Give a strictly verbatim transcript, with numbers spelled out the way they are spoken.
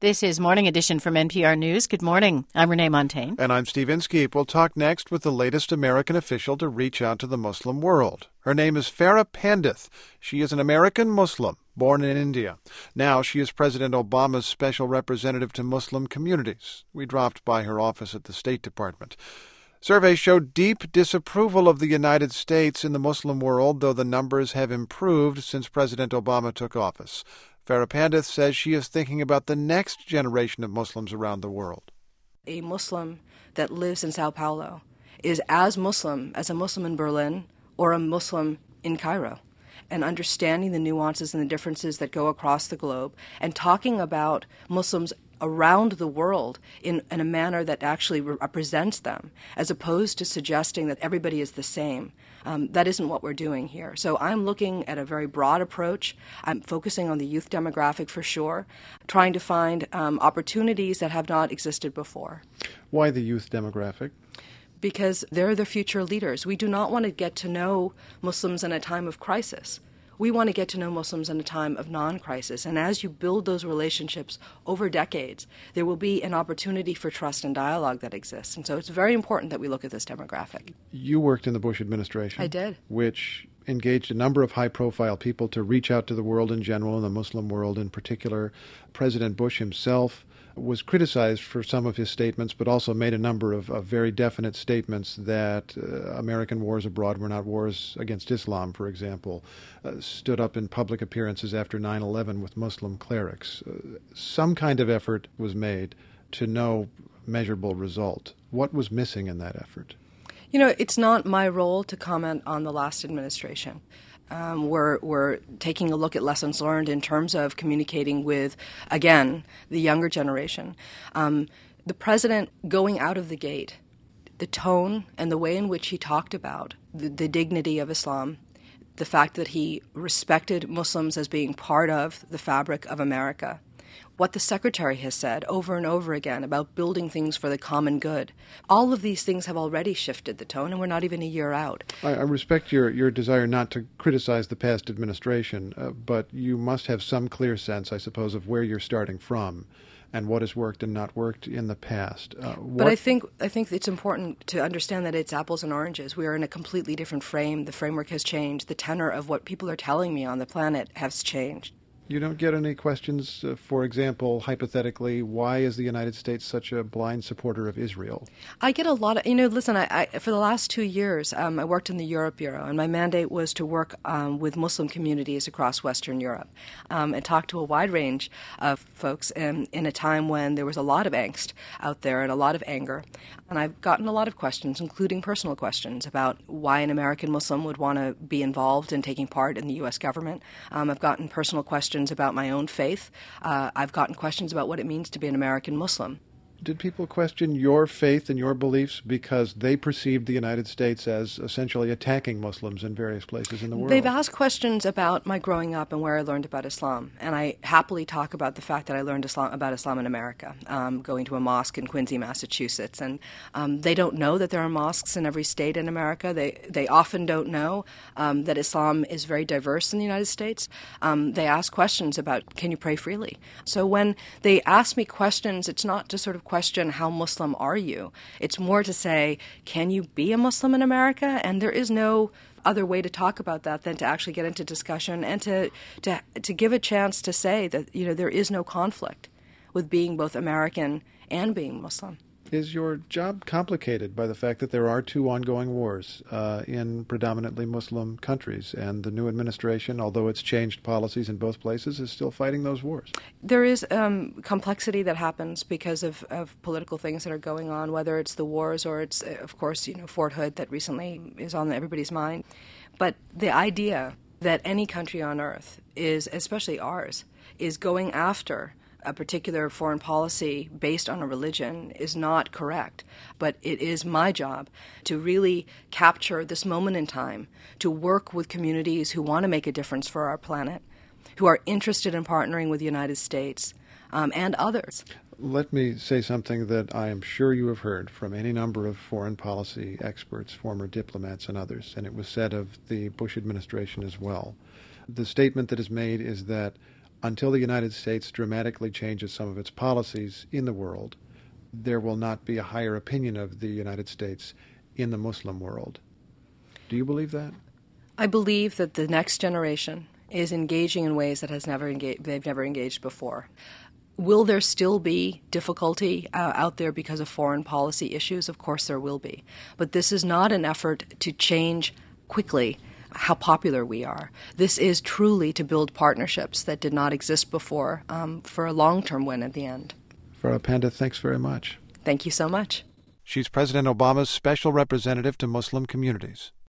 This is Morning Edition from N P R News. Good morning. I'm Renee Montaigne. And I'm Steve Inskeep. We'll talk next with the latest American official to reach out to the Muslim world. Her name is Farah Pandith. She is an American Muslim born in India. Now she is President Obama's special representative to Muslim communities. We dropped by her office at the State Department. Surveys show deep disapproval of the United States in the Muslim world, though the numbers have improved since President Obama took office. Farah Pandith says she is thinking about the next generation of Muslims around the world. A Muslim that lives in Sao Paulo is as Muslim as a Muslim in Berlin or a Muslim in Cairo. And understanding the nuances and the differences that go across the globe and talking about Muslims around the world in, in a manner that actually represents them, as opposed to suggesting that everybody is the same. Um, that isn't what we're doing here. So I'm looking at a very broad approach. I'm focusing on the youth demographic for sure, trying to find um, opportunities that have not existed before. Why the youth demographic? Because they're the future leaders. We do not want to get to know Muslims in a time of crisis. We want to get to know Muslims in a time of non-crisis. And as you build those relationships over decades, there will be an opportunity for trust and dialogue that exists. And so it's very important that we look at this demographic. You worked in the Bush administration. I did. Which engaged a number of high-profile people to reach out to the world in general and the Muslim world in particular. President Bush himself was criticized for some of his statements, but also made a number of, of very definite statements that uh, American wars abroad were not wars against Islam, for example, uh, stood up in public appearances after nine eleven with Muslim clerics. Uh, some kind of effort was made to no measurable result. What was missing in that effort? You know, it's not my role to comment on the last administration. Um, we're, we're taking a look at lessons learned in terms of communicating with, again, the younger generation. Um, the president going out of the gate, the tone and the way in which he talked about the, the dignity of Islam, the fact that he respected Muslims as being part of the fabric of America, what the secretary has said over and over again about building things for the common good. All of these things have already shifted the tone, and we're not even a year out. I, I respect your, your desire not to criticize the past administration, uh, but you must have some clear sense, I suppose, of where you're starting from and what has worked and not worked in the past. Uh, but I think I think it's important to understand that it's apples and oranges. We are in a completely different frame. The framework has changed. The tenor of what people are telling me on the planet has changed. You don't get any questions, uh, for example, hypothetically, why is the United States such a blind supporter of Israel? I get a lot of, you know, listen, I, I, for the last two years, um, I worked in the Europe Bureau, and my mandate was to work um, with Muslim communities across Western Europe um, and talk to a wide range of folks in, in a time when there was a lot of angst out there and a lot of anger. And I've gotten a lot of questions, including personal questions, about why an American Muslim would want to be involved in taking part in the U S government. Um, I've gotten personal questions about my own faith. Uh, I've gotten questions about what it means to be an American Muslim. Did people question your faith and your beliefs because they perceived the United States as essentially attacking Muslims in various places in the world? They've asked questions about my growing up and where I learned about Islam. And I happily talk about the fact that I learned Islam, about Islam in America, um, going to a mosque in Quincy, Massachusetts. And um, they don't know that there are mosques in every state in America. They, they often don't know um, that Islam is very diverse in the United States. Um, they ask questions about, can you pray freely? So when they ask me questions, it's not to sort of question, how Muslim are you? It's more to say, can you be a Muslim in America? And there is no other way to talk about that than to actually get into discussion and to, to, to give a chance to say that, you know, there is no conflict with being both American and being Muslim. Is your job complicated by the fact that there are two ongoing wars uh, in predominantly Muslim countries, and the new administration, although it's changed policies in both places, is still fighting those wars? There is um, complexity that happens because of, of political things that are going on, whether it's the wars or it's, of course, you know, Fort Hood that recently is on everybody's mind. But the idea that any country on earth is, especially ours, is going after a particular foreign policy based on a religion is not correct. But it is my job to really capture this moment in time, to work with communities who want to make a difference for our planet, who are interested in partnering with the United States um, and others. Let me say something that I am sure you have heard from any number of foreign policy experts, former diplomats and others, and it was said of the Bush administration as well. The statement that is made is that until the United States dramatically changes some of its policies in the world, there will not be a higher opinion of the United States in the Muslim world. Do you believe that? I believe that the next generation is engaging in ways that has never engaged, they've never engaged before. Will there still be difficulty uh, out there because of foreign policy issues? Of course there will be. But this is not an effort to change quickly how popular we are. This is truly to build partnerships that did not exist before um, for a long-term win at the end. Farah Pandith, thanks very much. Thank you so much. She's President Obama's special representative to Muslim communities.